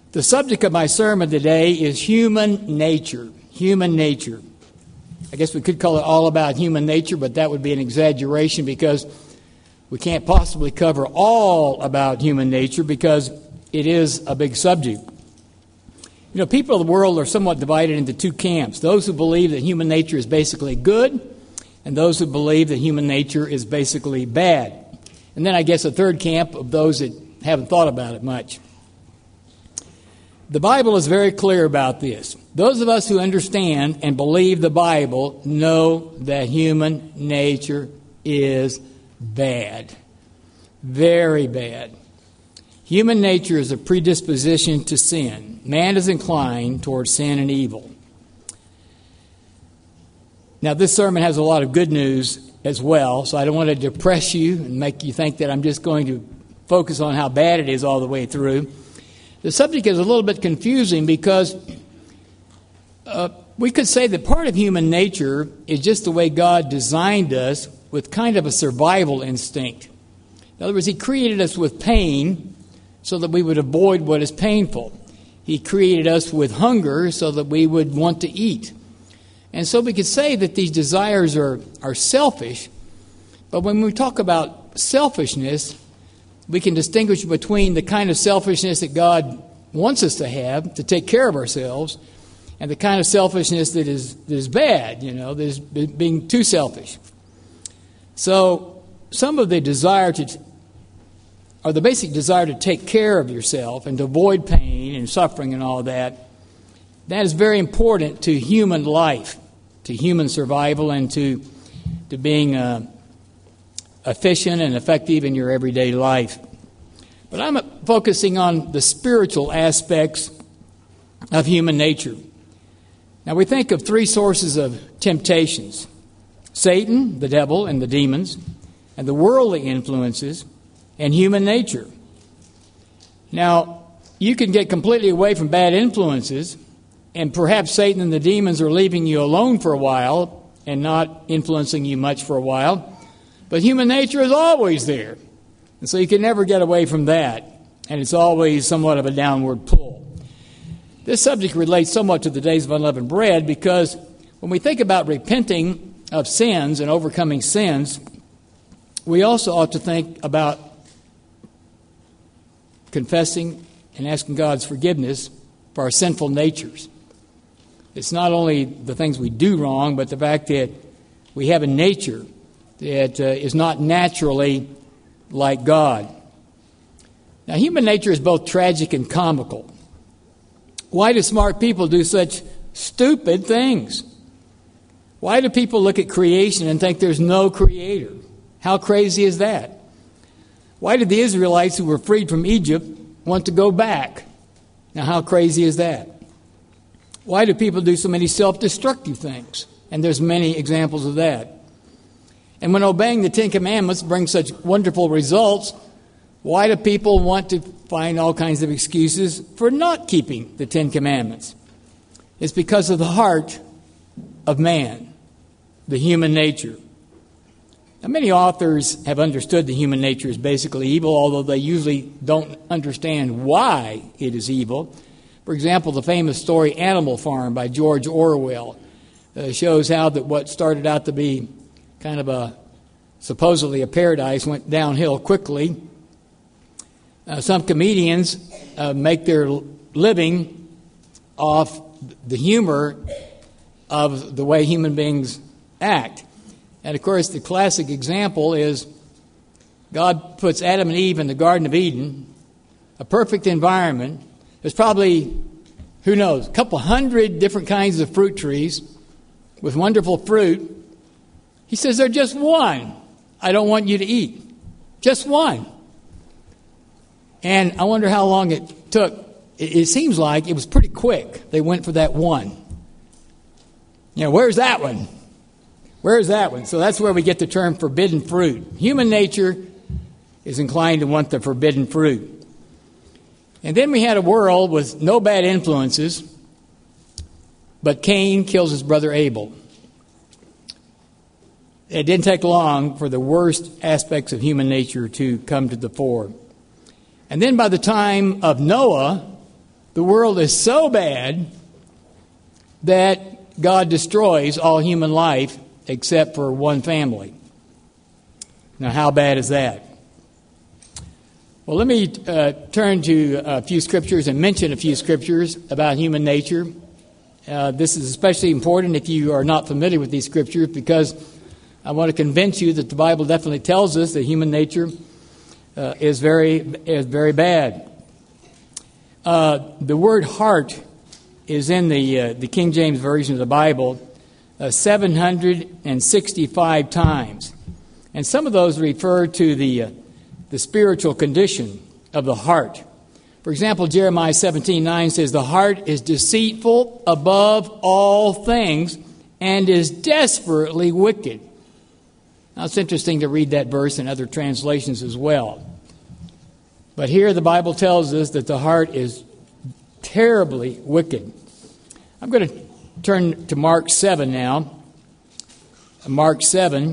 The subject of my sermon today is human nature. Human nature. I guess we could call it all about human nature, but that would be an exaggeration because we can't possibly cover all about human nature because it is a big subject. You know, people of the world are somewhat divided into two camps. Those who believe that human nature is basically good, and those who believe that human nature is basically bad. And then I guess a third camp of those that haven't thought about it much. The Bible is very clear about this. Those of us who understand and believe the Bible know that human nature is bad. Very bad. Human nature is a predisposition to sin. Man is inclined towards sin and evil. Now, this sermon has a lot of good news as well, so I don't want to depress you and make you think that I'm just going to focus on how bad it is all the way through. The subject is a little bit confusing because we could say that part of human nature is just the way God designed us with kind of a survival instinct. In other words, He created us with pain so that we would avoid what is painful. He created us with hunger so that we would want to eat. And so we could say that these desires are selfish, but when we talk about selfishness, we can distinguish between the kind of selfishness that God wants us to have, to take care of ourselves, and the kind of selfishness that is bad, that is being too selfish. So some of the the basic desire to take care of yourself and to avoid pain and suffering and all that, that is very important to human life, to human survival, and to being efficient and effective in your everyday life. But I'm focusing on the spiritual aspects of human nature. Now, we think of three sources of temptations: Satan, the devil, and the demons, and the worldly influences, and human nature. Now, you can get completely away from bad influences, and perhaps Satan and the demons are leaving you alone for a while and not influencing you much for a while. But human nature is always there. And so you can never get away from that. And it's always somewhat of a downward pull. This subject relates somewhat to the days of unleavened bread because when we think about repenting of sins and overcoming sins, we also ought to think about confessing and asking God's forgiveness for our sinful natures. It's not only the things we do wrong, but the fact that we have a nature that is not naturally like God. Now, human nature is both tragic and comical. Why do smart people do such stupid things? Why do people look at creation and think there's no creator? How crazy is that? Why did the Israelites who were freed from Egypt want to go back? Now, how crazy is that? Why do people do so many self-destructive things? And there's many examples of that. And when obeying the Ten Commandments brings such wonderful results, why do people want to find all kinds of excuses for not keeping the Ten Commandments? It's because of the heart of man, the human nature. Now, many authors have understood the human nature is basically evil, although they usually don't understand why it is evil. For example, the famous story Animal Farm by George Orwell shows how that what started out to be kind of supposedly a paradise went downhill quickly. Some comedians make their living off the humor of the way human beings act. And of course, the classic example is God puts Adam and Eve in the Garden of Eden, a perfect environment. There's probably, who knows, a couple hundred different kinds of fruit trees with wonderful fruit. He says, there's just one I don't want you to eat. Just one. And I wonder how long it took. It seems like it was pretty quick. They went for that one. Where's that one? Where's that one? So that's where we get the term forbidden fruit. Human nature is inclined to want the forbidden fruit. And then we had a world with no bad influences, but Cain kills his brother Abel. It didn't take long for the worst aspects of human nature to come to the fore. And then by the time of Noah, The world is so bad that God destroys all human life except for one family. Now, how bad is that? Well, let me turn to a few scriptures and mention a few scriptures about human nature. This is especially important if you are not familiar with these scriptures, because I want to convince you that the Bible definitely tells us that human nature is very bad. The word heart is in the King James Version of the Bible 765 times. And some of those refer to the spiritual condition of the heart. For example, Jeremiah 17:9 says, "The heart is deceitful above all things and is desperately wicked." Now, it's interesting to read that verse in other translations as well. But here the Bible tells us that the heart is terribly wicked. I'm going to turn to Mark 7 now. Mark 7.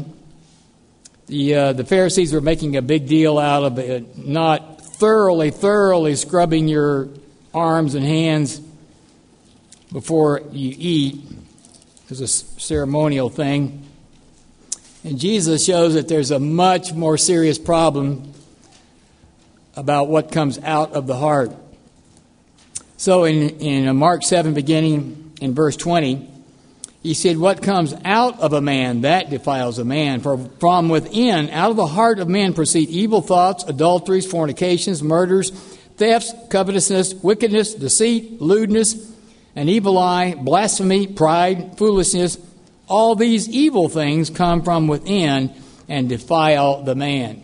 The Pharisees were making a big deal out of it, not thoroughly scrubbing your arms and hands before you eat. It's a ceremonial thing. And Jesus shows that there's a much more serious problem about what comes out of the heart. So in Mark 7, beginning in verse 20, he said, "What comes out of a man, that defiles a man. For from within, out of the heart of man, proceed evil thoughts, adulteries, fornications, murders, thefts, covetousness, wickedness, deceit, lewdness, an evil eye, blasphemy, pride, foolishness. All these evil things come from within and defile the man."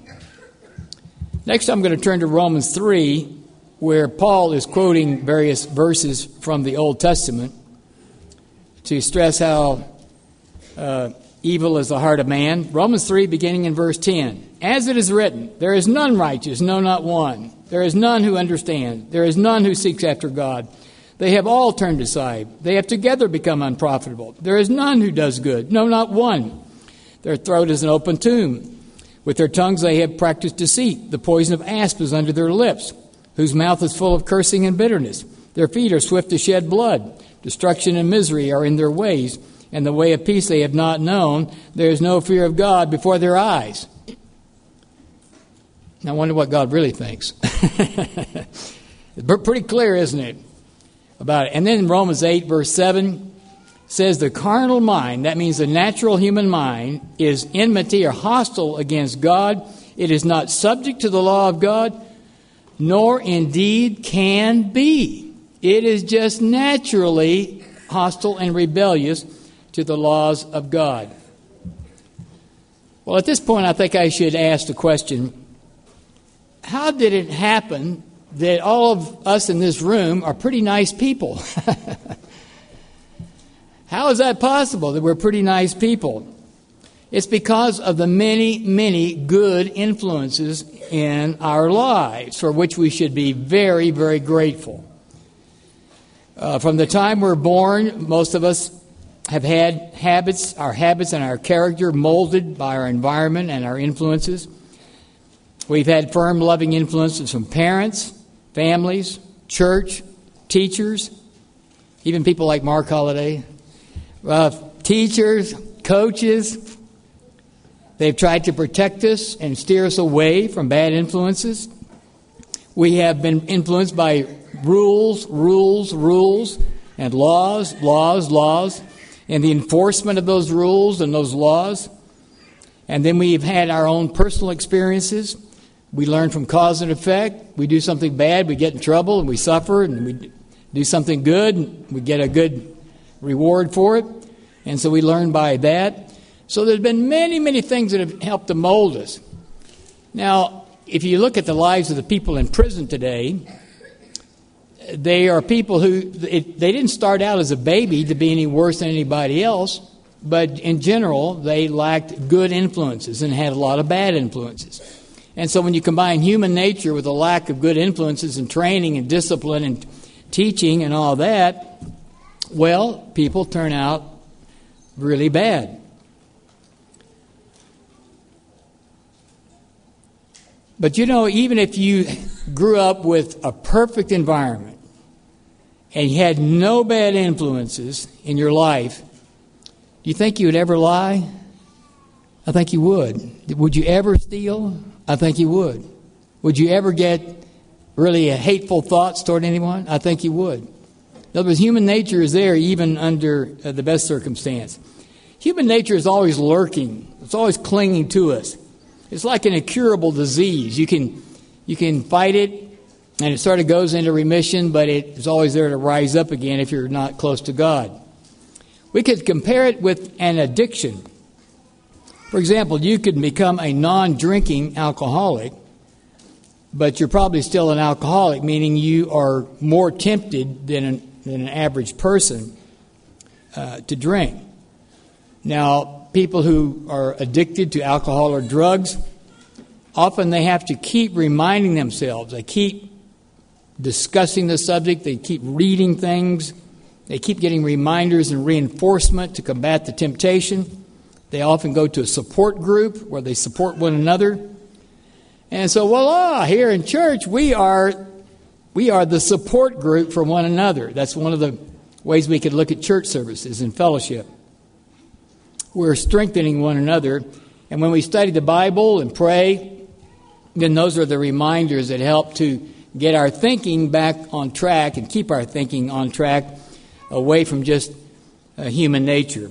Next, I'm going to turn to Romans 3, where Paul is quoting various verses from the Old Testament to stress how evil is the heart of man. Romans 3, beginning in verse 10. "As it is written, there is none righteous, no, not one. There is none who understands. There is none who seeks after God. They have all turned aside. They have together become unprofitable. There is none who does good, no, not one. Their throat is an open tomb. With their tongues they have practiced deceit. The poison of asp is under their lips, whose mouth is full of cursing and bitterness. Their feet are swift to shed blood. Destruction and misery are in their ways, and the way of peace they have not known. There is no fear of God before their eyes." Now I wonder what God really thinks. It's pretty clear, isn't it, about it? And then in Romans 8, verse 7, says the carnal mind, that means the natural human mind, is enmity or hostile against God. It is not subject to the law of God, nor indeed can be. It is just naturally hostile and rebellious to the laws of God. Well, at this point, I think I should ask the question, how did it happen that all of us in this room are pretty nice people? How is that possible that we're pretty nice people? It's because of the many good influences in our lives, for which we should be very, very grateful. From the time we're born, most of us have had our habits and our character molded by our environment and our influences. We've had firm, loving influences from parents, families, church, teachers, even people like Mark Holliday, teachers, coaches. They've tried to protect us and steer us away from bad influences. We have been influenced by rules, and laws, and the enforcement of those rules and those laws. And then we've had our own personal experiences. We learn from cause and effect. We do something bad, we get in trouble, and we suffer, and we do something good, and we get a good reward for it. And so we learn by that. So there's been many things that have helped to mold us. Now, if you look at the lives of the people in prison today, they are people who, they didn't start out as a baby to be any worse than anybody else, but in general, they lacked good influences and had a lot of bad influences. And so when you combine human nature with a lack of good influences and training and discipline and teaching and all that, well, people turn out really bad. But you know, even if you grew up with a perfect environment, and you had no bad influences in your life, do you think you would ever lie? I think you would. Would you ever steal? I think you would. Would you ever get really hateful thoughts toward anyone? I think you would. In other words, human nature is there even under the best circumstance. Human nature is always lurking. It's always clinging to us. It's like an incurable disease. You can fight it, and it sort of goes into remission, but it is always there to rise up again if you're not close to God. We could compare it with an addiction. For example, you could become a non-drinking alcoholic, but you're probably still an alcoholic, meaning you are more tempted than an average person to drink. Now, people who are addicted to alcohol or drugs, often they have to keep reminding themselves. They keep discussing the subject. They keep reading things. They keep getting reminders and reinforcement to combat the temptation. They often go to a support group where they support one another. And so, voila, here in church, we are the support group for one another. That's one of the ways we could look at church services and fellowship. We're strengthening one another. And when we study the Bible and pray, then those are the reminders that help to get our thinking back on track and keep our thinking on track away from just human nature.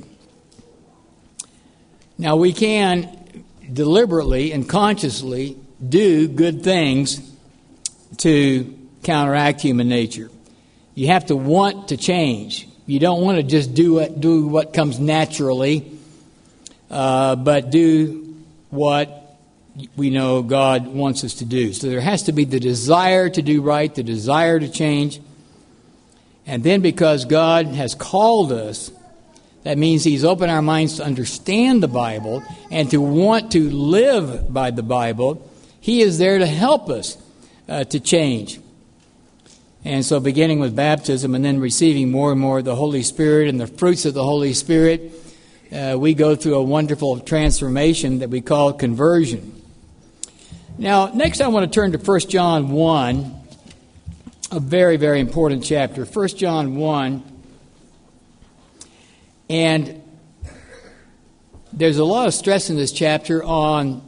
Now, we can deliberately and consciously do good things to counteract human nature. You have to want to change. You don't want to just do what comes naturally, but do what we know God wants us to do. So there has to be the desire to do right, the desire to change. And then because God has called us, that means He's opened our minds to understand the Bible and to want to live by the Bible. He is there to help us to change. And so beginning with baptism and then receiving more and more of the Holy Spirit and the fruits of the Holy Spirit, we go through a wonderful transformation that we call conversion. Now, next I want to turn to 1 John 1, a very, very important chapter. 1 John 1. And there's a lot of stress in this chapter on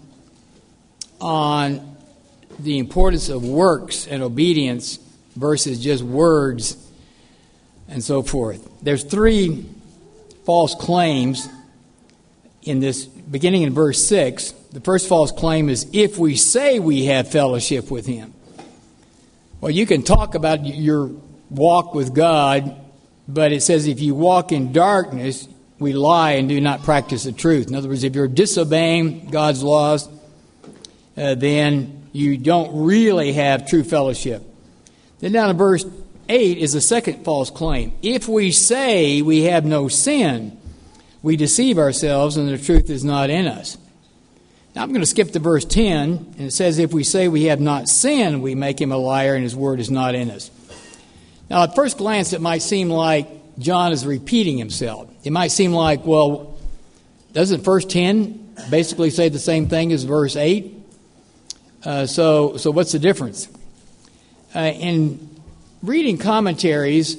the importance of works and obedience versus just words and so forth. There's 3 false claims in this, beginning in verse 6. The first false claim is, if we say we have fellowship with Him. Well, you can talk about your walk with God, but it says if you walk in darkness, we lie and do not practice the truth. In other words, if you're disobeying God's laws, then you don't really have true fellowship. Then down in verse 8 is the second false claim. If we say we have no sin, we deceive ourselves and the truth is not in us. Now I'm going to skip to verse 10, and it says, if we say we have not sinned, we make Him a liar and His word is not in us. Now, at first glance, it might seem like John is repeating himself. It might seem like, well, doesn't verse 10 basically say the same thing as verse 8? So what's the difference? In reading commentaries,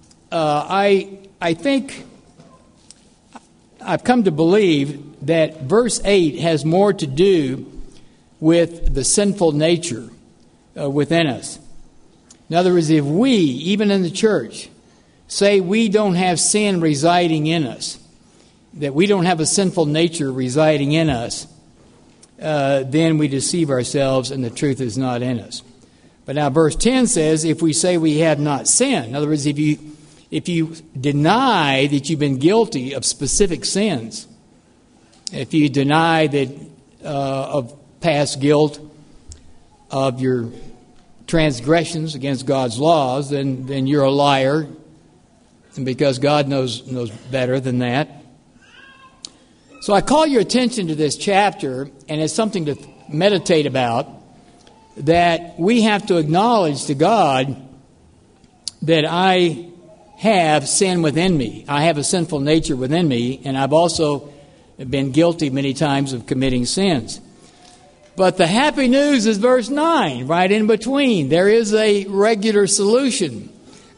I think I've come to believe that verse 8 has more to do with the sinful nature within us. In other words, if we, even in the church, say we don't have sin residing in us, that we don't have a sinful nature residing in us, then we deceive ourselves and the truth is not in us. But now verse 10 says, if we say we have not sinned, in other words, if you deny that you've been guilty of specific sins, if you deny that of past guilt of your transgressions against God's laws, then you're a liar, and because God knows better than that. So I call your attention to this chapter, and it's something to meditate about, that we have to acknowledge to God that I have sin within me. I have a sinful nature within me, and I've also been guilty many times of committing sins. But the happy news is verse 9, right in between. There is a regular solution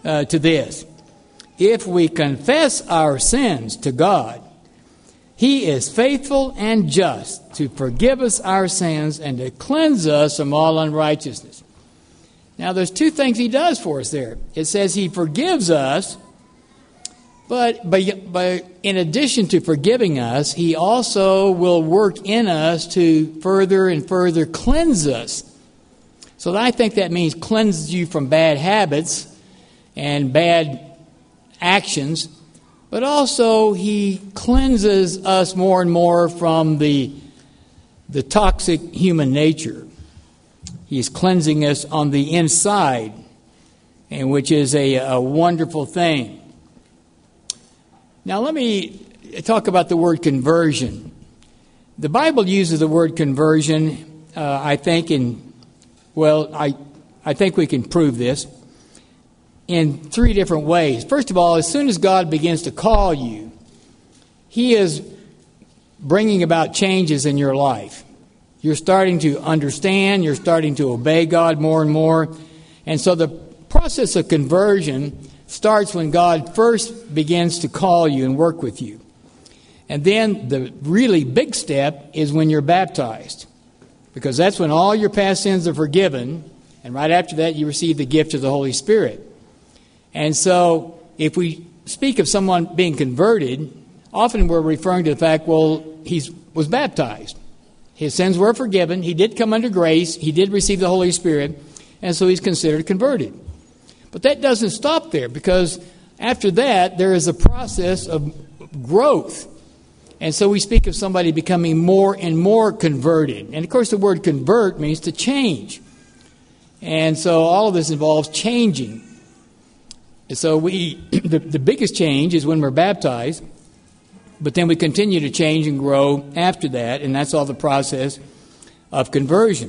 to this. If we confess our sins to God, He is faithful and just to forgive us our sins and to cleanse us from all unrighteousness. Now, there's two things He does for us there. It says He forgives us, but in addition to forgiving us, He also will work in us to further and further cleanse us. So I think that means cleanse you from bad habits and bad actions, but also He cleanses us more and more from the toxic human nature. He's cleansing us on the inside, and which is a wonderful thing. Now let me talk about the word conversion. The Bible uses the word conversion, I think we can prove this in three different ways. First of all, as soon as God begins to call you, He is bringing about changes in your life. You're starting to understand, you're starting to obey God more and more. And so the process of conversion starts when God first begins to call you and work with you. And then the really big step is when you're baptized, because that's when all your past sins are forgiven, and right after that you receive the gift of the Holy Spirit. And so if we speak of someone being converted, often we're referring to the fact, well, he was baptized. His sins were forgiven. He did come under grace. He did receive the Holy Spirit. And so he's considered converted. But that doesn't stop there, because after that, there is a process of growth. And so we speak of somebody becoming more and more converted. And of course, the word convert means to change. And so all of this involves changing. And so the biggest change is when we're baptized, but then we continue to change and grow after that, and that's all the process of conversion.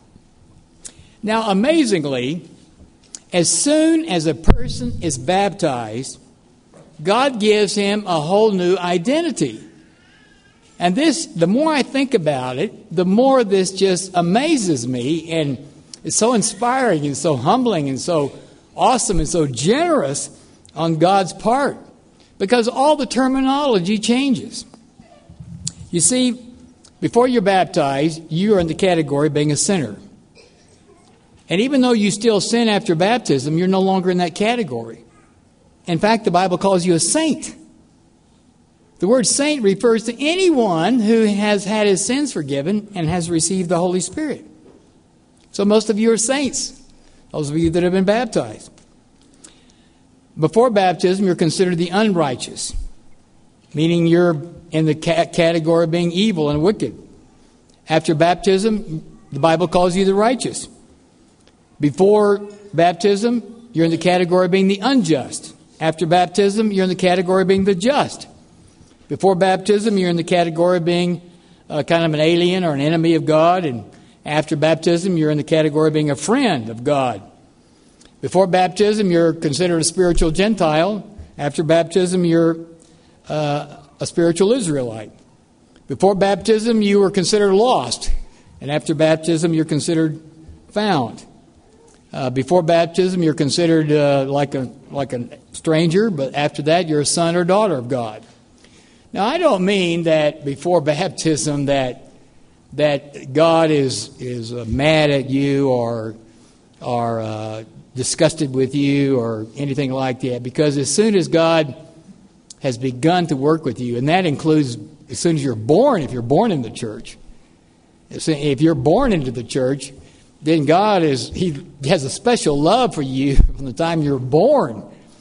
Now, amazingly, as soon as a person is baptized, God gives him a whole new identity. And this, the more I think about it, the more this just amazes me, and it's so inspiring and so humbling and so awesome and so generous on God's part, because all the terminology changes. You see, before you're baptized, you are in the category of being a sinner. And even though you still sin after baptism, you're no longer in that category. In fact, the Bible calls you a saint. The word saint refers to anyone who has had his sins forgiven and has received the Holy Spirit. So most of you are saints, those of you that have been baptized. Before baptism, you're considered the unrighteous, meaning you're in the category of being evil and wicked. After baptism, the Bible calls you the righteous. Before baptism, you're in the category of being the unjust. After baptism, you're in the category of being the just. Before baptism, you're in the category of being kind of an alien or an enemy of God. And after baptism, you're in the category of being a friend of God. Before baptism, you're considered a spiritual Gentile. After baptism, you're a spiritual Israelite. Before baptism, you were considered lost. And after baptism, you're considered found. Before baptism, you're considered like a stranger, but after that, you're a son or daughter of God. Now, I don't mean that before baptism that God is mad at you or disgusted with you or anything like that, because as soon as God has begun to work with you, and that includes as soon as you're born, if you're born in the church, if you're born into the church, then God He has a special love for you from the time you're born.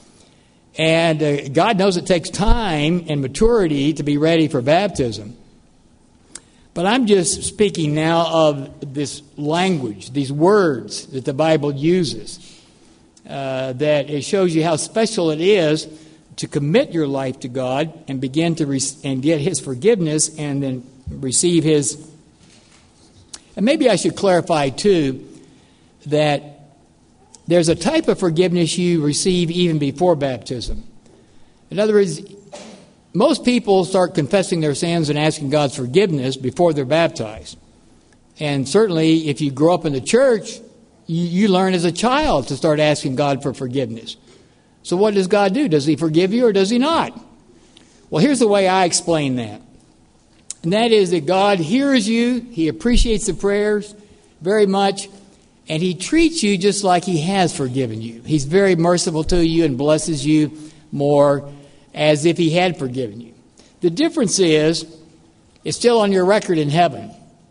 And God knows it takes time and maturity to be ready for baptism. But I'm just speaking now of this language, these words that the Bible uses, that it shows you how special it is to commit your life to God and begin to and get His forgiveness and then receive His. And maybe I should clarify, too, that there's a type of forgiveness you receive even before baptism. In other words, most people start confessing their sins and asking God's forgiveness before they're baptized. And certainly, if you grow up in the church, you learn as a child to start asking God for forgiveness. So what does God do? Does he forgive you or does he not? Well, here's the way I explain that. And that is that God hears you, he appreciates the prayers very much, and he treats you just like he has forgiven you. He's very merciful to you and blesses you more as if he had forgiven you. The difference is, it's still on your record in heaven.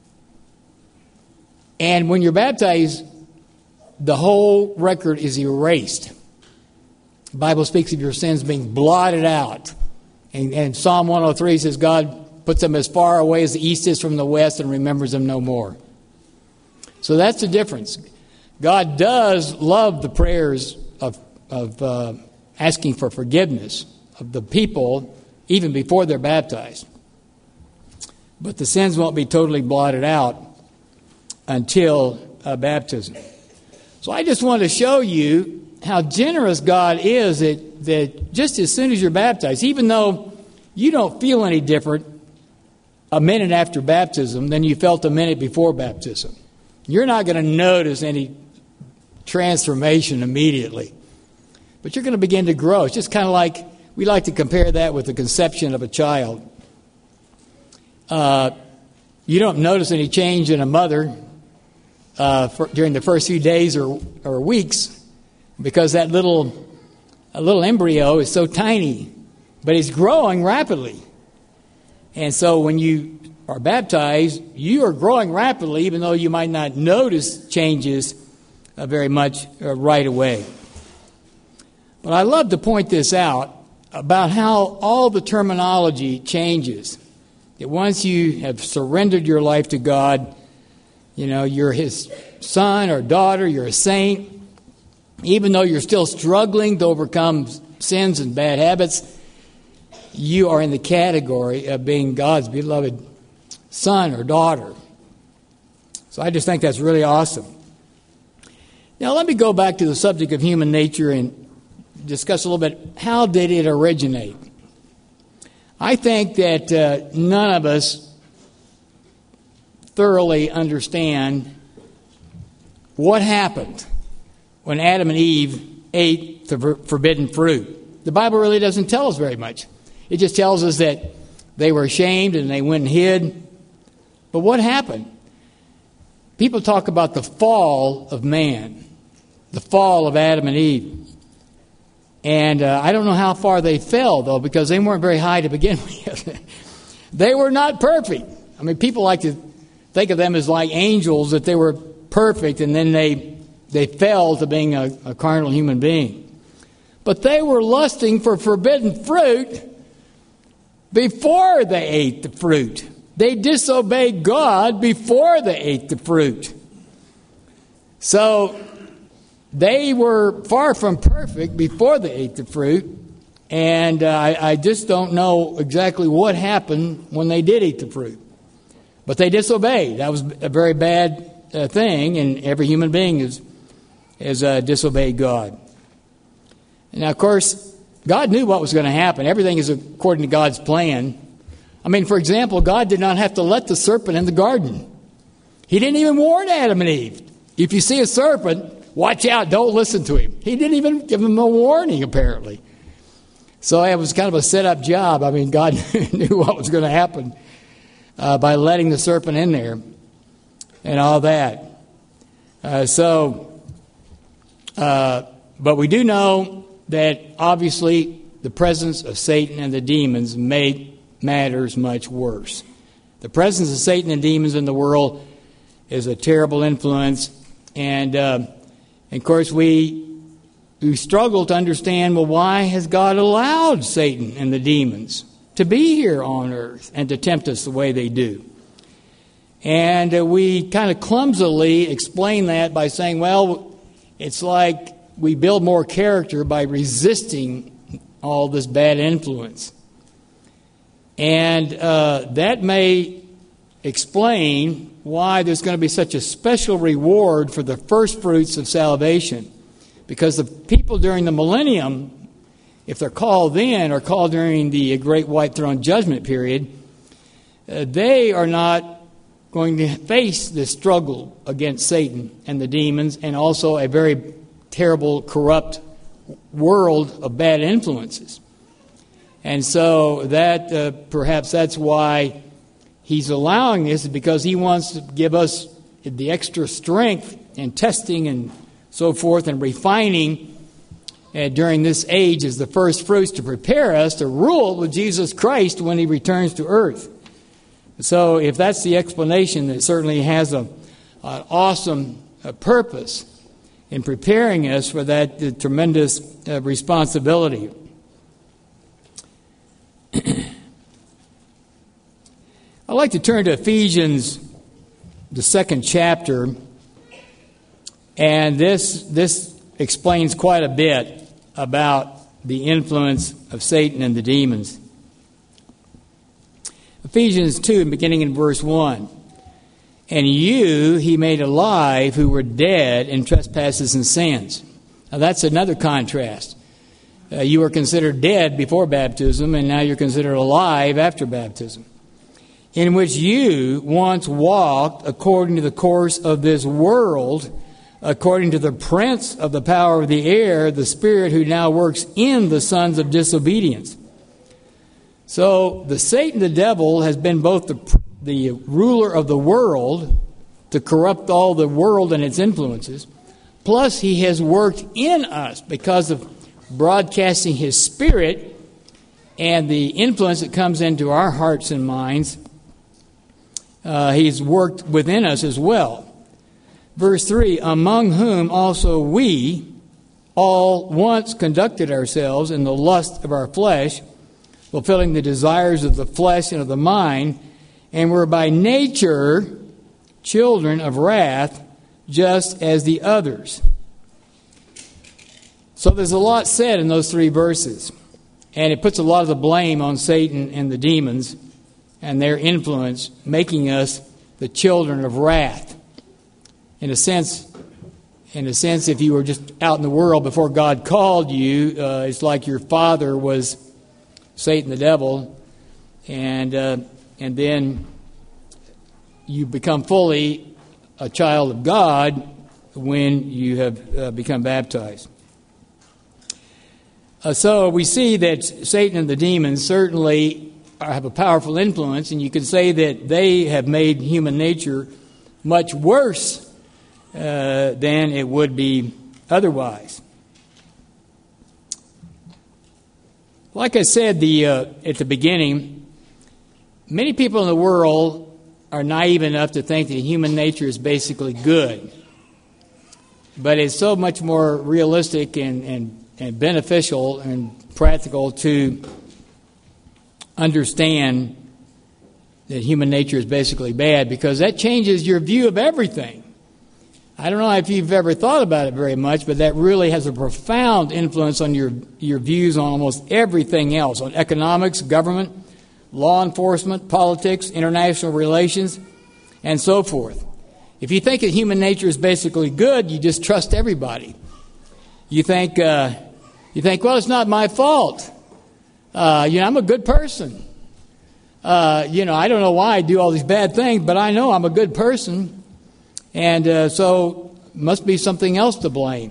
And when you're baptized, the whole record is erased. The Bible speaks of your sins being blotted out. And Psalm 103 says God puts them as far away as the east is from the west and remembers them no more. So that's the difference. God does love the prayers of asking for forgiveness of the people even before they're baptized. But the sins won't be totally blotted out until baptism. So I just want to show you how generous God is that just as soon as you're baptized, even though you don't feel any different a minute after baptism than you felt a minute before baptism, you're not going to notice any transformation immediately. But you're going to begin to grow. It's just kind of like, we like to compare that with the conception of a child. You don't notice any change in a mother during the first few days or weeks, because that little embryo is so tiny, but it's growing rapidly. And so when you are baptized, you are growing rapidly, even though you might not notice changes very much right away. But I love to point this out about how all the terminology changes. That once you have surrendered your life to God, you know, you're his son or daughter, you're a saint. Even though you're still struggling to overcome sins and bad habits, you are in the category of being God's beloved son or daughter. So I just think that's really awesome. Now let me go back to the subject of human nature and discuss a little bit, how did it originate? I think that none of us thoroughly understand what happened when Adam and Eve ate the forbidden fruit. The Bible really doesn't tell us very much. It just tells us that they were ashamed and they went and hid. But what happened? People talk about the fall of man, the fall of Adam and Eve. And I don't know how far they fell, though, because they weren't very high to begin with. They were not perfect. I mean, people like to think of them as like angels, that they were perfect, and then they fell to being a carnal human being. But they were lusting for forbidden fruit before they ate the fruit. They disobeyed God before they ate the fruit. So they were far from perfect before they ate the fruit, and I just don't know exactly what happened when they did eat the fruit. But they disobeyed. That was a very bad thing, and every human being has disobeyed God. And now, of course, God knew what was going to happen. Everything is according to God's plan. I mean, for example, God did not have to let the serpent in the garden. He didn't even warn Adam and Eve. If you see a serpent, watch out, don't listen to him. He didn't even give them a warning, apparently. So it was kind of a set-up job. I mean, God knew what was going to happen by letting the serpent in there and all that. But we do know that, obviously, the presence of Satan and the demons made matters much worse. The presence of Satan and demons in the world is a terrible influence. And, of course, we struggle to understand, well, why has God allowed Satan and the demons to be here on earth and to tempt us the way they do? And we kind of clumsily explain that by saying, well, it's like we build more character by resisting all this bad influence. And that may explain why there's going to be such a special reward for the first fruits of salvation. Because the people during the millennium, if they're called then or called during the Great White Throne Judgment period, they are not going to face this struggle against Satan and the demons, and also a very terrible, corrupt world of bad influences. And so that perhaps that's why he's allowing this, because he wants to give us the extra strength and testing and so forth and refining during this age as the first fruits to prepare us to rule with Jesus Christ when he returns to earth. So if that's the explanation, it certainly has an awesome purpose in preparing us for that tremendous responsibility. I'd like to turn to Ephesians, the 2nd chapter, and this explains quite a bit about the influence of Satan and the demons. Ephesians 2, beginning in verse 1. And you he made alive who were dead in trespasses and sins. Now that's another contrast. You were considered dead before baptism, and now you're considered alive after baptism. In which you once walked according to the course of this world, according to the prince of the power of the air, the spirit who now works in the sons of disobedience. So Satan, the devil, has been both the ruler of the world to corrupt all the world and its influences, plus he has worked in us because of broadcasting his spirit and the influence that comes into our hearts and minds. He's worked within us as well. Verse 3, among whom also we all once conducted ourselves in the lust of our flesh, fulfilling the desires of the flesh and of the mind, and were by nature children of wrath, just as the others. So there's a lot said in those 3 verses, and it puts a lot of the blame on Satan and the demons and their influence, making us the children of wrath. In a sense, if you were just out in the world before God called you, it's like your father was Satan the devil, and then you become fully a child of God when you have become baptized. So we see that Satan and the demons certainly have a powerful influence, and you could say that they have made human nature much worse than it would be otherwise. Like I said at the beginning, many people in the world are naive enough to think that human nature is basically good. But it's so much more realistic and beneficial and practical to understand that human nature is basically bad, because that changes your view of everything. I don't know if you've ever thought about it very much, but that really has a profound influence on your views on almost everything else, on economics, government, law enforcement, politics, international relations, and so forth. If you think that human nature is basically good, you just trust everybody. You think, well, it's not my fault. I'm a good person. I don't know why I do all these bad things, but I know I'm a good person. And so must be something else to blame.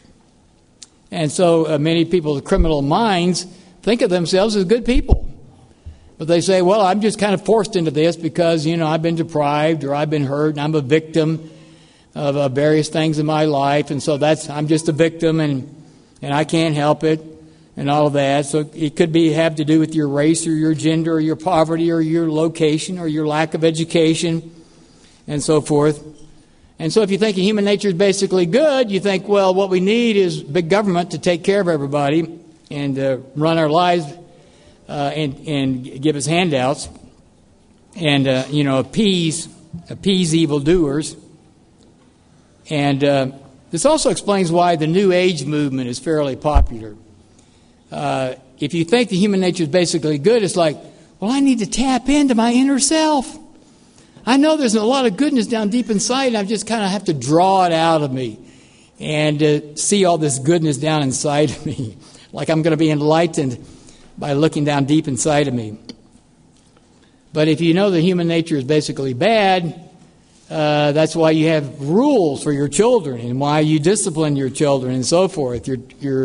And so many people with criminal minds think of themselves as good people. But they say, well, I'm just kind of forced into this because, I've been deprived or I've been hurt and I'm a victim of various things in my life. And so I'm just a victim and I can't help it and all of that. So it could have to do with your race or your gender or your poverty or your location or your lack of education and so forth. And so if you think human nature is basically good, you think, well, what we need is big government to take care of everybody and run our lives and give us handouts and, appease evildoers. And this also explains why the New Age movement is fairly popular. If you think the human nature is basically good, it's like, well, I need to tap into my inner self. I know there's a lot of goodness down deep inside, and I just kind of have to draw it out of me and see all this goodness down inside of me, like I'm going to be enlightened by looking down deep inside of me. But if you know that human nature is basically bad, That's why you have rules for your children and why you discipline your children and so forth. You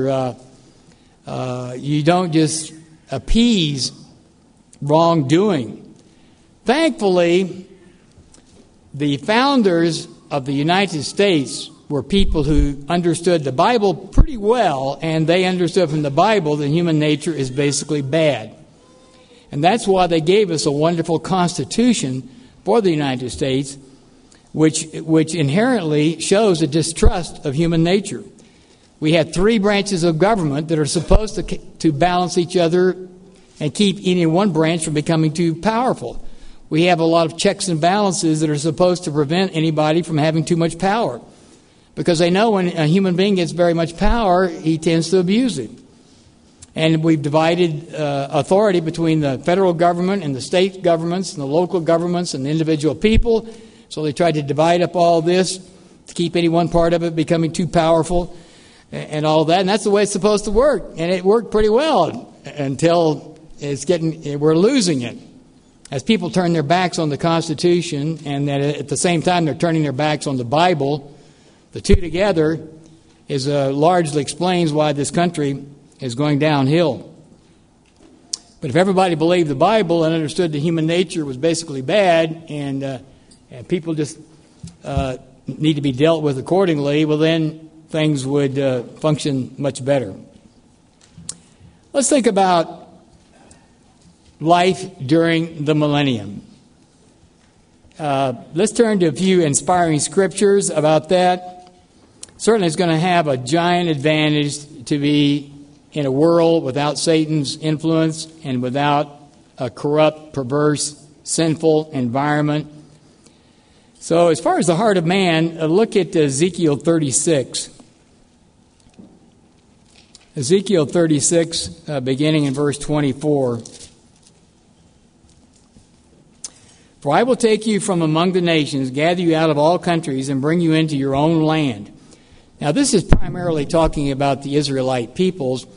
don't just appease wrongdoing. Thankfully, the founders of the United States were people who understood the Bible pretty well, and they understood from the Bible that human nature is basically bad. And that's why they gave us a wonderful Constitution for the United States, which inherently shows a distrust of human nature. We have 3 branches of government that are supposed to balance each other and keep any one branch from becoming too powerful. We have a lot of checks and balances that are supposed to prevent anybody from having too much power, because they know when a human being gets very much power, he tends to abuse it. And we've divided authority between the federal government and the state governments and the local governments and the individual people. So they tried to divide up all this to keep any one part of it becoming too powerful and all that. And that's the way it's supposed to work. And it worked pretty well until we're losing it. As people turn their backs on the Constitution, and that at the same time they're turning their backs on the Bible, the two together largely explains why this country is going downhill. But if everybody believed the Bible and understood that human nature was basically bad and people just need to be dealt with accordingly, well then things would function much better. Let's think about life during the millennium. Let's turn to a few inspiring scriptures about that. Certainly it's going to have a giant advantage to be in a world without Satan's influence and without a corrupt, perverse, sinful environment. So as far as the heart of man, look at Ezekiel 36. Ezekiel 36, beginning in verse 24. For I will take you from among the nations, gather you out of all countries, and bring you into your own land. Now, this is primarily talking about the Israelite peoples,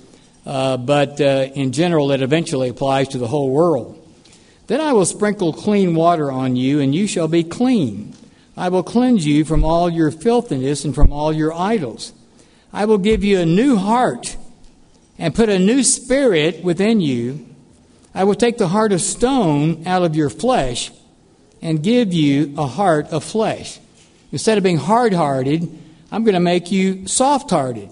but in general, it eventually applies to the whole world. Then I will sprinkle clean water on you, and you shall be clean. I will cleanse you from all your filthiness and from all your idols. I will give you a new heart and put a new spirit within you. I will take the heart of stone out of your flesh and give you a heart of flesh. Instead of being hard-hearted, I'm going to make you soft-hearted.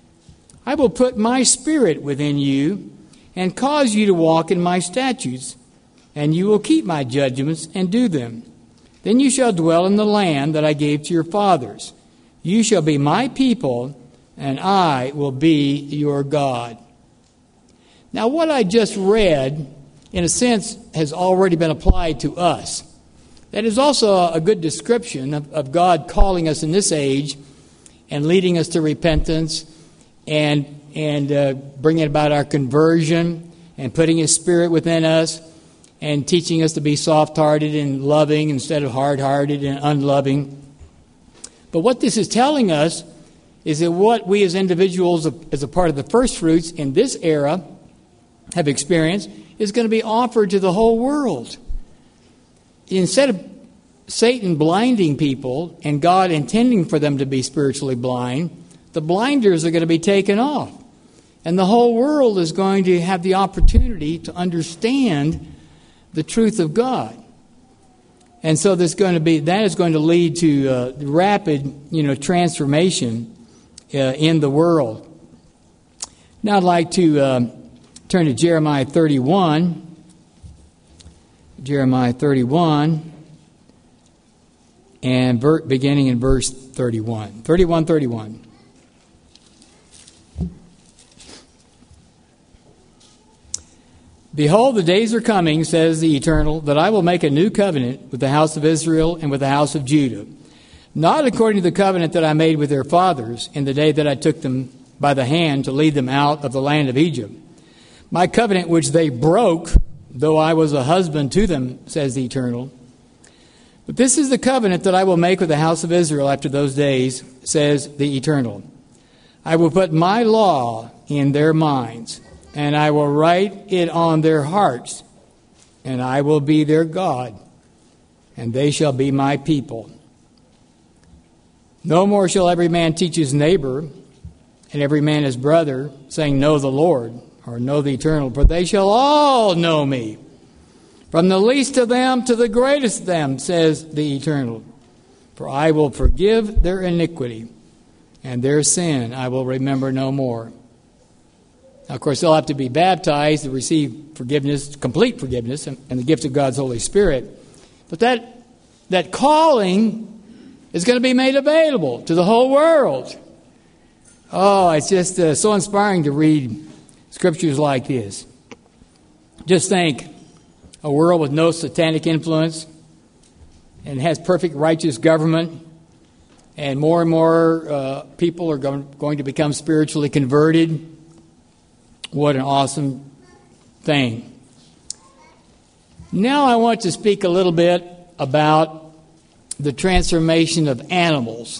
I will put my spirit within you and cause you to walk in my statutes, and you will keep my judgments and do them. Then you shall dwell in the land that I gave to your fathers. You shall be my people, and I will be your God. Now, what I just read, in a sense, has already been applied to us. That is also a good description of God calling us in this age and leading us to repentance and bringing about our conversion and putting His Spirit within us and teaching us to be soft-hearted and loving instead of hard-hearted and unloving. But what this is telling us is that what we as individuals, as a part of the first fruits in this era, have experienced is going to be offered to the whole world. Instead of Satan blinding people and God intending for them to be spiritually blind, the blinders are going to be taken off. And the whole world is going to have the opportunity to understand the truth of God. And so that is going to lead to rapid, transformation in the world. Now I'd like to turn to Jeremiah 31. Jeremiah 31, and beginning in verse 31. 31. Behold, the days are coming, says the Eternal, that I will make a new covenant with the house of Israel and with the house of Judah, not according to the covenant that I made with their fathers in the day that I took them by the hand to lead them out of the land of Egypt. My covenant which they broke, though I was a husband to them, says the Eternal. But this is the covenant that I will make with the house of Israel after those days, says the Eternal. I will put my law in their minds, and I will write it on their hearts, and I will be their God, and they shall be my people. No more shall every man teach his neighbor, and every man his brother, saying, Know the Lord, or know the Eternal, for they shall all know me. From the least of them to the greatest of them, says the Eternal. For I will forgive their iniquity, and their sin I will remember no more. Now, of course, they'll have to be baptized to receive forgiveness, complete forgiveness, and the gift of God's Holy Spirit. But that calling is going to be made available to the whole world. Oh, it's just so inspiring to read scriptures like this. Just think, a world with no satanic influence and has perfect righteous government, and more people are going to become spiritually converted. What an awesome thing. Now I want to speak a little bit about the transformation of animals.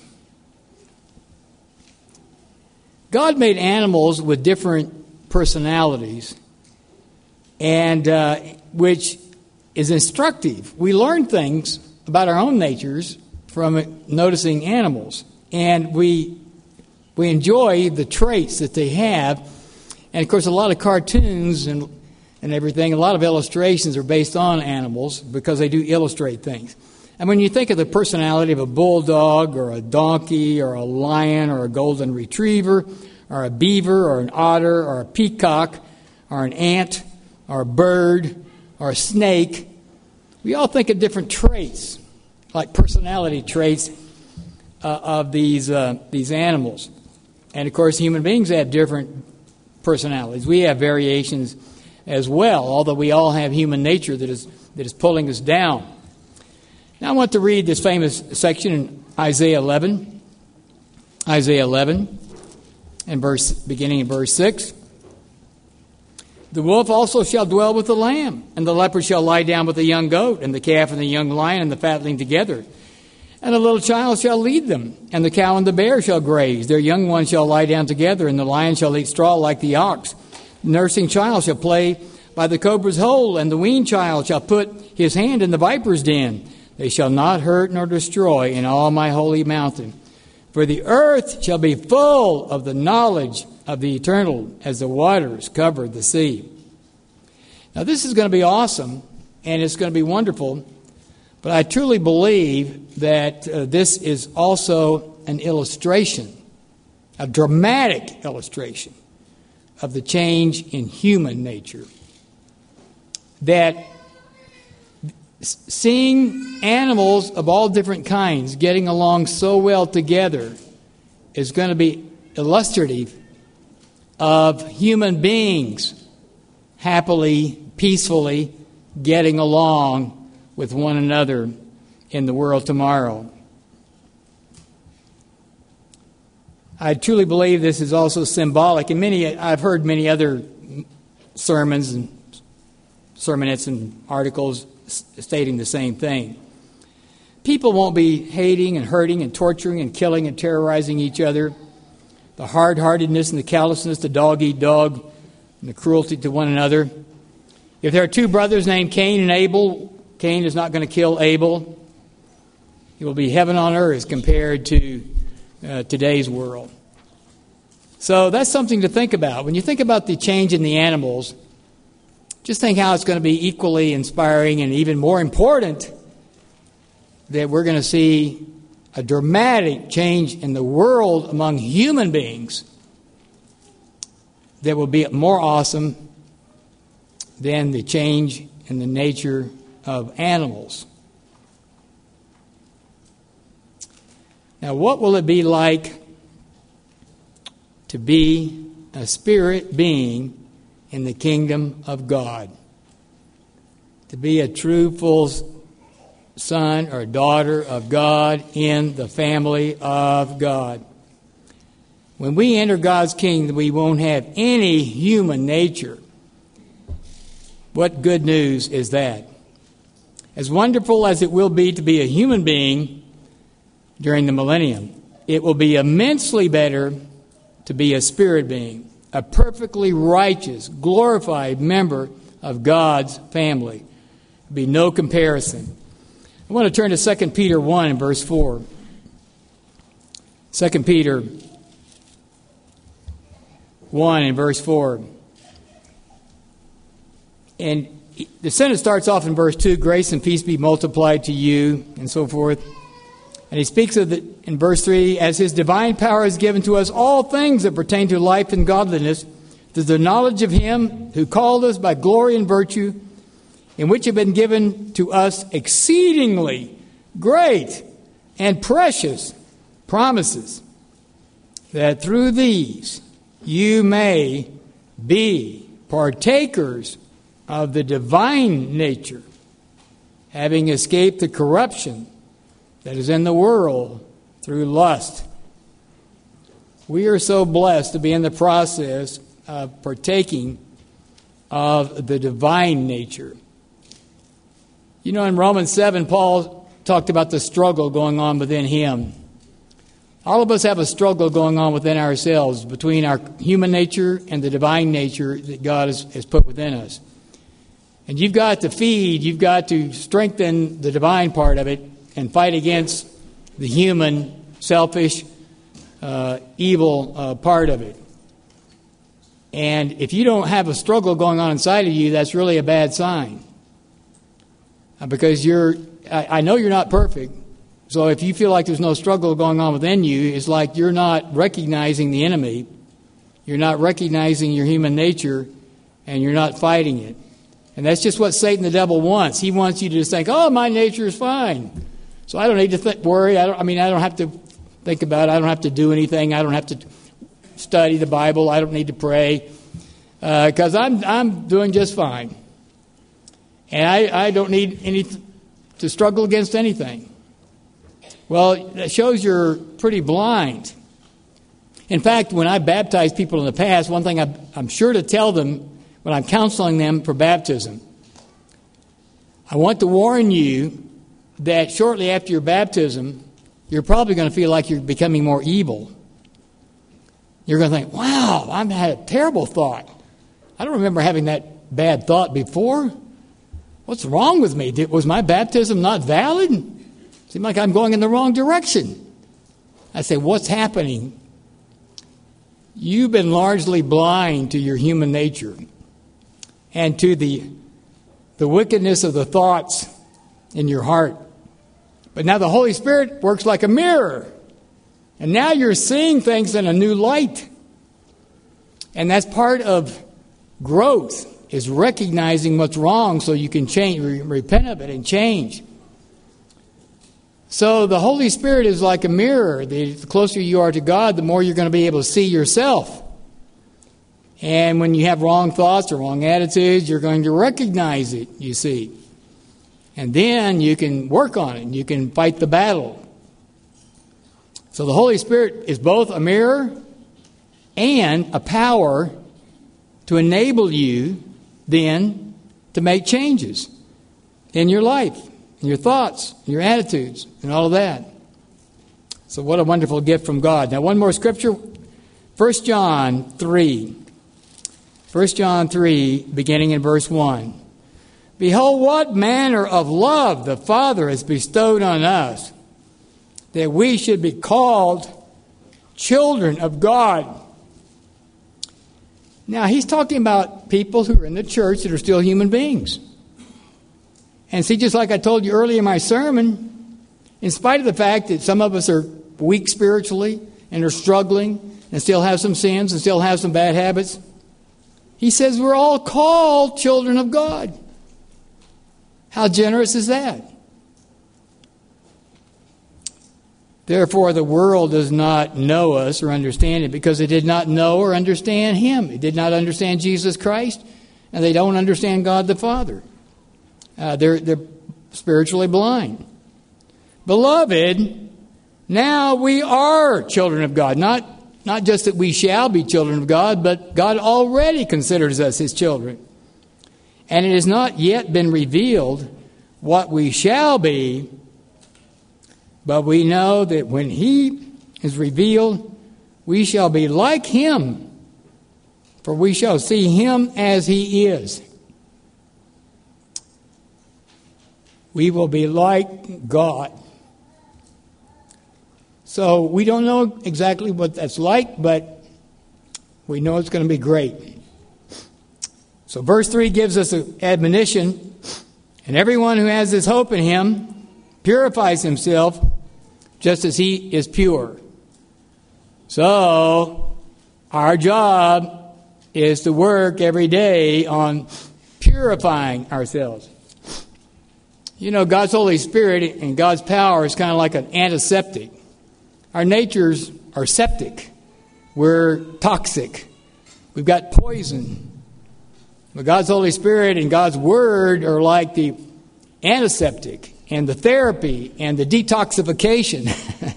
God made animals with different personalities, and which is instructive. We learn things about our own natures from noticing animals, and we enjoy the traits that they have. And of course, a lot of cartoons and everything, a lot of illustrations are based on animals because they do illustrate things. And when you think of the personality of a bulldog or a donkey or a lion or a golden retriever or a beaver or an otter or a peacock or an ant or a bird or a snake, we all think of different traits, like personality traits of these animals. And of course, human beings have different personalities. We have variations as well, although we all have human nature that is pulling us down. Now I want to read this famous section in Isaiah 11. Isaiah 11, and beginning in verse 6. The wolf also shall dwell with the lamb, and the leopard shall lie down with the young goat, and the calf and the young lion and the fatling together. And a little child shall lead them, and the cow and the bear shall graze. Their young ones shall lie down together, and the lion shall eat straw like the ox. The nursing child shall play by the cobra's hole, and the weaned child shall put his hand in the viper's den. They shall not hurt nor destroy in all my holy mountain. For the earth shall be full of the knowledge of the Eternal as the waters cover the sea. Now this is going to be awesome, and it's going to be wonderful, but I truly believe that this is also an illustration, a dramatic illustration of the change in human nature. That seeing animals of all different kinds getting along so well together is going to be illustrative of human beings happily, peacefully getting along with one another in the world tomorrow. I truly believe this is also symbolic. And I've heard many other sermons and sermonettes and articles stating the same thing. People won't be hating and hurting and torturing and killing and terrorizing each other. The hard-heartedness and the callousness, the dog-eat-dog, and the cruelty to one another. If there are two brothers named Cain and Abel, Cain is not going to kill Abel. It will be heaven on earth compared to today's world. So that's something to think about. When you think about the change in the animals, just think how it's going to be equally inspiring and even more important that we're going to see a dramatic change in the world among human beings that will be more awesome than the change in the nature of animals. Now, what will it be like to be a spirit being in the kingdom of God? To be a true, full son or daughter of God in the family of God. When we enter God's kingdom, we won't have any human nature. What good news is that? As wonderful as it will be to be a human being during the millennium, it will be immensely better to be a spirit being, a perfectly righteous, glorified member of God's family. There'll be no comparison. I want to turn to 2 Peter 1 and verse 4. 2 Peter 1 and verse 4. And the sentence starts off in verse 2, grace and peace be multiplied to you, and so forth. And he speaks of it in verse 3, as his divine power has given to us all things that pertain to life and godliness, through the knowledge of him who called us by glory and virtue, in which have been given to us exceedingly great and precious promises, that through these you may be partakers of the divine nature, having escaped the corruption that is in the world through lust. We are so blessed to be in the process of partaking of the divine nature. You know, in Romans 7, Paul talked about the struggle going on within him. All of us have a struggle going on within ourselves between our human nature and the divine nature that God has put within us. And you've got to strengthen the divine part of it and fight against the human, selfish, evil part of it. And if you don't have a struggle going on inside of you, that's really a bad sign. Because I know you're not perfect. So if you feel like there's no struggle going on within you, it's like you're not recognizing the enemy. You're not recognizing your human nature, and you're not fighting it. And that's just what Satan, the devil, wants. He wants you to just think, oh, my nature is fine. So I don't need to worry. I don't have to think about it. I don't have to do anything. I don't have to study the Bible. I don't need to pray because I'm doing just fine. And I don't need to struggle against anything. Well, that shows you're pretty blind. In fact, when I baptized people in the past, one thing I'm sure to tell them when I'm counseling them for baptism, I want to warn you that shortly after your baptism, you're probably going to feel like you're becoming more evil. You're going to think, wow, I've had a terrible thought. I don't remember having that bad thought before. What's wrong with me? Was my baptism not valid? Seems like I'm going in the wrong direction. I say, what's happening? You've been largely blind to your human nature and to the wickedness of the thoughts in your heart. But now the Holy Spirit works like a mirror. And now you're seeing things in a new light. And that's part of growth, is recognizing what's wrong so you can change, repent of it and change. So the Holy Spirit is like a mirror. The closer you are to God, the more you're going to be able to see yourself. And when you have wrong thoughts or wrong attitudes, you're going to recognize it, you see. And then you can work on it and you can fight the battle. So the Holy Spirit is both a mirror and a power to enable you then to make changes in your life, in your thoughts, your attitudes, and all of that. So what a wonderful gift from God. Now one more scripture, 1 John 3. 1 John 3, beginning in verse 1. Behold, what manner of love the Father has bestowed on us, that we should be called children of God. Now, he's talking about people who are in the church that are still human beings. And see, just like I told you earlier in my sermon, in spite of the fact that some of us are weak spiritually and are struggling and still have some sins and still have some bad habits, he says we're all called children of God. How generous is that? Therefore, the world does not know us or understand it because it did not know or understand him. It did not understand Jesus Christ, and they don't understand God the Father. They're spiritually blind. Beloved, now we are children of God. Not just that we shall be children of God, but God already considers us his children. And it has not yet been revealed what we shall be, but we know that when he is revealed, we shall be like him, for we shall see him as he is. We will be like God. So we don't know exactly what that's like, but we know it's going to be great. So verse 3 gives us an admonition, and everyone who has this hope in him purifies himself just as he is pure. So our job is to work every day on purifying ourselves. You know, God's Holy Spirit and God's power is kind of like an antiseptic. Our natures are septic. We're toxic. We've got poison. But God's Holy Spirit and God's Word are like the antiseptic and the therapy and the detoxification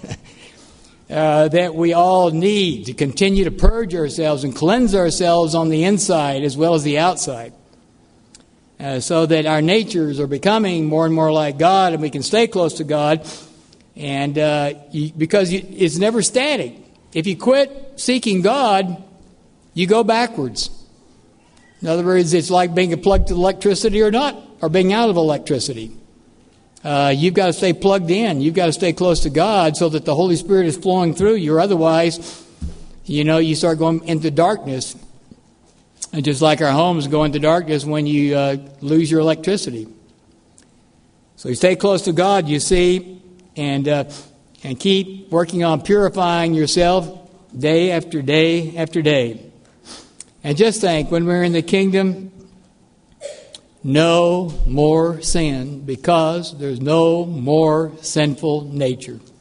that we all need to continue to purge ourselves and cleanse ourselves on the inside as well as the outside. So that our natures are becoming more and more like God, and we can stay close to God, and because it's never static. If you quit seeking God, you go backwards. In other words, it's like being plugged to electricity or not, or being out of electricity. You've got to stay plugged in. You've got to stay close to God so that the Holy Spirit is flowing through you, or otherwise, you start going into darkness. And just like our homes go into darkness when you lose your electricity. So you stay close to God, you see, and keep working on purifying yourself day after day after day. And just think, when we're in the kingdom, no more sin, because there's no more sinful nature.